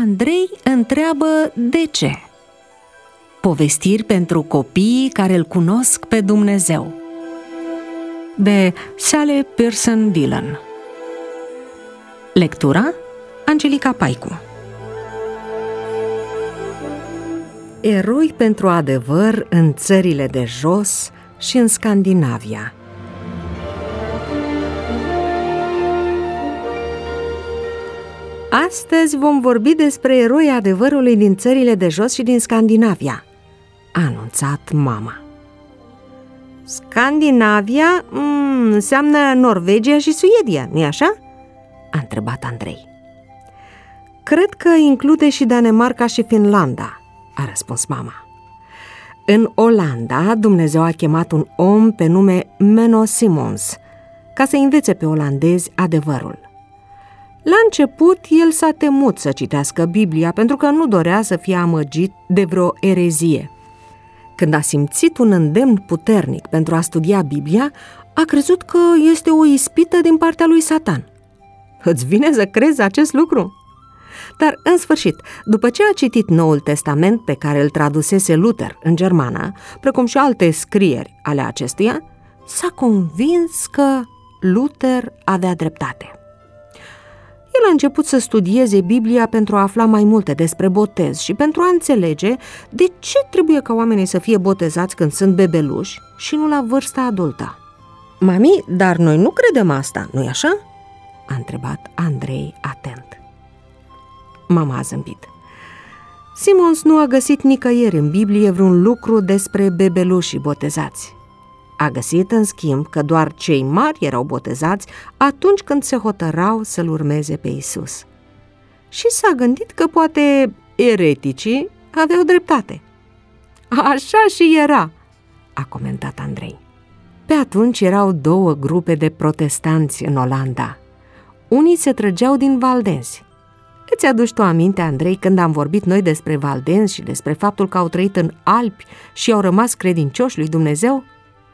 Andrei întreabă de ce. Povestiri pentru copiii care îl cunosc pe Dumnezeu, de Sally Pearson Dillon. Lectura Angelica Paicu. Eroi pentru adevăr în țările de jos și în Scandinavia. Astăzi vom vorbi despre eroii adevărului din țările de jos și din Scandinavia, a anunțat mama. Scandinavia înseamnă Norvegia și Suedia, nu-i așa? A întrebat Andrei. Cred că include și Danemarca și Finlanda, a răspuns mama. În Olanda, Dumnezeu a chemat un om pe nume Menno Simons ca să învețe pe olandezi adevărul. La început, el s-a temut să citească Biblia pentru că nu dorea să fie amăgit de vreo erezie. Când a simțit un îndemn puternic pentru a studia Biblia, a crezut că este o ispită din partea lui Satan. Îți vine să crezi acest lucru? Dar, în sfârșit, după ce a citit Noul Testament pe care îl tradusese Luther în germană, precum și alte scrieri ale acestuia, s-a convins că Luther avea dreptate. El a început să studieze Biblia pentru a afla mai multe despre botez și pentru a înțelege de ce trebuie ca oamenii să fie botezați când sunt bebeluși și nu la vârsta adultă. Mami, dar noi nu credem asta, nu-i așa? A întrebat Andrei atent. Mama a zâmbit. Simons nu a găsit nicăieri în Biblie vreun lucru despre bebelușii botezați. A găsit, în schimb, că doar cei mari erau botezați atunci când se hotărau să-L urmeze pe Isus. Și s-a gândit că poate ereticii aveau dreptate. Așa și era, a comentat Andrei. Pe atunci erau două grupe de protestanți în Olanda. Unii se trăgeau din valdenzi. Îți aduci tu aminte, Andrei, când am vorbit noi despre valdenzi și despre faptul că au trăit în Alpi și au rămas credincioși lui Dumnezeu?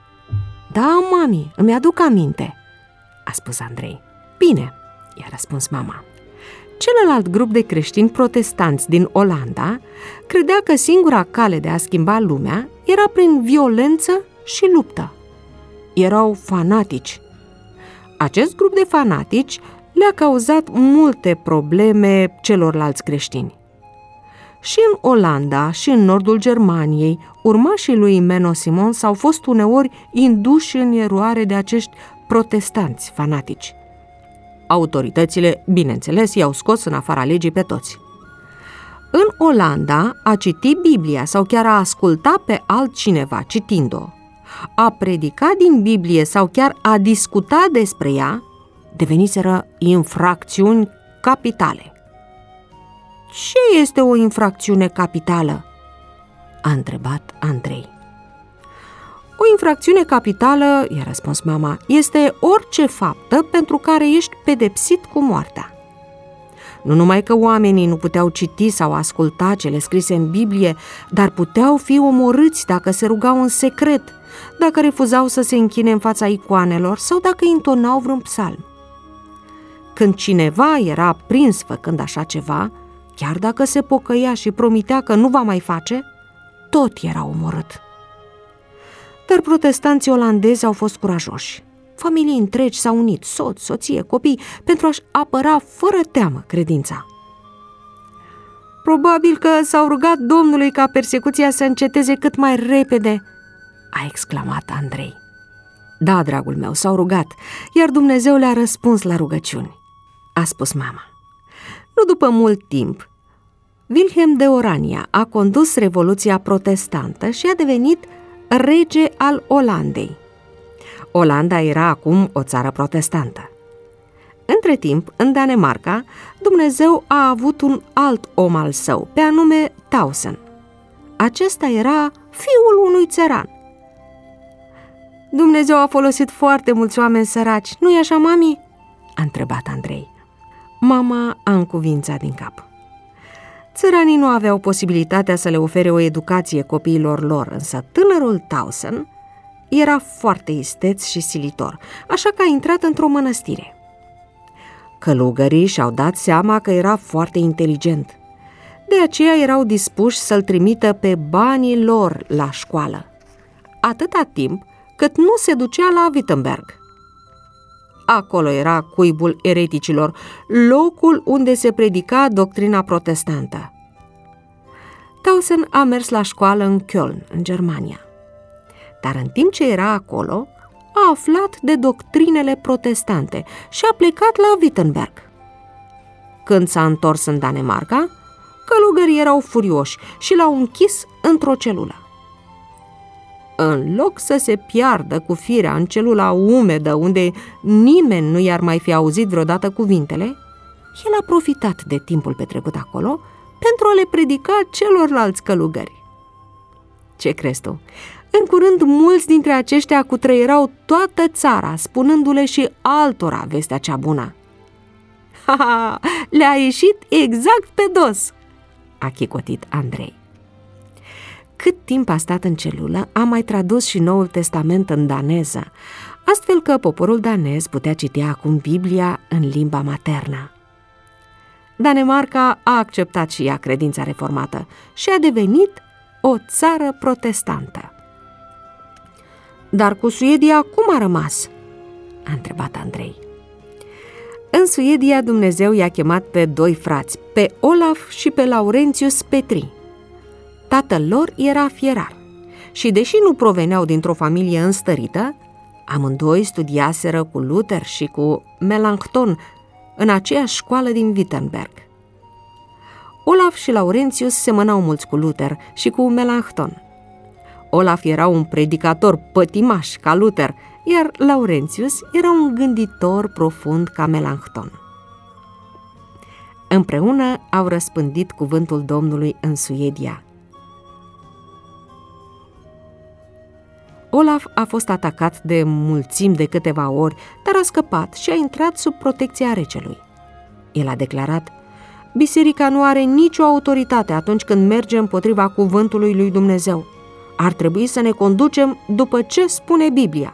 Da, mami, îmi aduc aminte, a spus Andrei. Bine, i-a răspuns mama. Celălalt grup de creștini protestanți din Olanda credea că singura cale de a schimba lumea era prin violență și luptă. Erau fanatici. Acest grup de fanatici le-a cauzat multe probleme celorlalți creștini. Și în Olanda și în nordul Germaniei, urmașii lui Menno Simons au fost uneori induși în eroare de acești protestanți fanatici. Autoritățile, bineînțeles, i-au scos în afara legii pe toți. În Olanda, a citi Biblia sau chiar a asculta pe altcineva citind-o, a predica din Biblie sau chiar a discuta despre ea, deveniseră infracțiuni capitale. Ce este o infracțiune capitală? A întrebat Andrei. O infracțiune capitală, i-a răspuns mama, este orice faptă pentru care ești pedepsit cu moartea. Nu numai că oamenii nu puteau citi sau asculta cele scrise în Biblie, dar puteau fi omorâți dacă se rugau în secret, dacă refuzau să se închine în fața icoanelor sau dacă intonau vreun psalm. Când cineva era prins făcând așa ceva, chiar dacă se pocăia și promitea că nu va mai face, tot era omorât. Dar protestanții olandezi au fost curajoși. Familii întregi s-au unit, soț, soție, copii, pentru a-și apăra fără teamă credința. Probabil că s-au rugat Domnului ca persecuția să înceteze cât mai repede, a exclamat Andrei. Da, dragul meu, s-au rugat, iar Dumnezeu le-a răspuns la rugăciuni, a spus mama. Nu după mult timp, Wilhelm de Orania a condus Revoluția Protestantă și a devenit rege al Olandei. Olanda era acum o țară protestantă. Între timp, în Danemarca, Dumnezeu a avut un alt om al său, pe anume Tausen. Acesta era fiul unui țăran. Dumnezeu a folosit foarte mulți oameni săraci, nu-i așa, mami? A întrebat Andrei. Mama a încuvințat din cap. Țăranii nu aveau posibilitatea să le ofere o educație copiilor lor, însă tânărul Tausen era foarte isteț și silitor, așa că a intrat într-o mănăstire. Călugării și-au dat seama că era foarte inteligent De aceea erau dispuși să-l trimită pe banii lor la școală, atâta timp cât nu se ducea la Wittenberg. Acolo era cuibul ereticilor, locul unde se predica doctrina protestantă. Tausen a mers la școală în Köln, în Germania. Dar în timp ce era acolo, a aflat de doctrinele protestante și a plecat la Wittenberg. Când s-a întors în Danemarca, călugării erau furioși și l-au închis într-o celulă. În loc să se piardă cu firea în celula umedă, unde nimeni nu i-ar mai fi auzit vreodată cuvintele, el a profitat de timpul petrecut acolo pentru a le predica celorlalți călugări. Ce crezi tu? În curând, mulți dintre aceștia cutreierau toată țara, spunându-le și altora vestea cea bună. Ha, le-a ieșit exact pe dos, a chicotit Andrei. Cât timp a stat în celulă, a mai tradus și Noul Testament în daneză, astfel că poporul danez putea citi acum Biblia în limba maternă. Danemarca a acceptat și ea credința reformată și a devenit o țară protestantă. Dar cu Suedia cum a rămas? A întrebat Andrei. În Suedia Dumnezeu i-a chemat pe doi frați, pe Olaf și pe Laurentius Petri. Tatăl lor era fierar și, deși nu proveneau dintr-o familie înstărită, amândoi studiaseră cu Luther și cu Melanchthon în aceeași școală din Wittenberg. Olaf și Laurentius semănau mulți cu Luther și cu Melanchthon. Olaf era un predicator pătimaș ca Luther, iar Laurentius era un gânditor profund ca Melanchthon. Împreună au răspândit cuvântul Domnului în Suedia. Olaf a fost atacat de mulțimi de câteva ori, dar a scăpat și a intrat sub protecția regelui. El a declarat: "Biserica nu are nicio autoritate atunci când merge împotriva cuvântului lui Dumnezeu. Ar trebui să ne conducem după ce spune Biblia."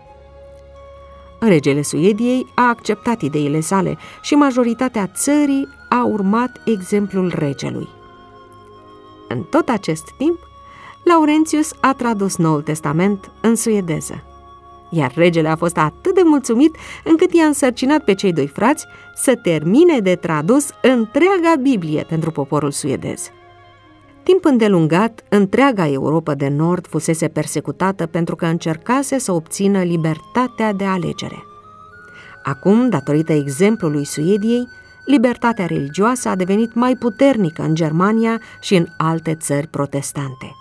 Regele Suediei a acceptat ideile sale și majoritatea țării a urmat exemplul regelui. În tot acest timp, Laurentius a tradus Noul Testament în suedeză, iar regele a fost atât de mulțumit încât i-a însărcinat pe cei doi frați să termine de tradus întreaga Biblie pentru poporul suedez. Timp îndelungat, întreaga Europa de Nord fusese persecutată pentru că încercase să obțină libertatea de alegere. Acum, datorită exemplului Suediei, libertatea religioasă a devenit mai puternică în Germania și în alte țări protestante.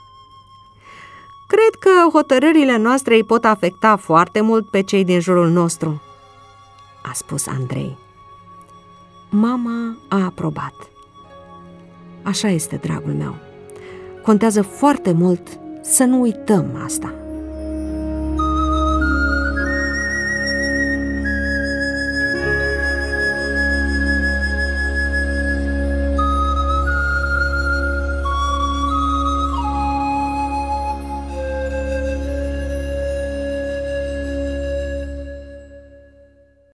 Cred că hotărârile noastre îi pot afecta foarte mult pe cei din jurul nostru, a spus Andrei. Mama a aprobat. Așa este, dragul meu. Contează foarte mult să nu uităm asta.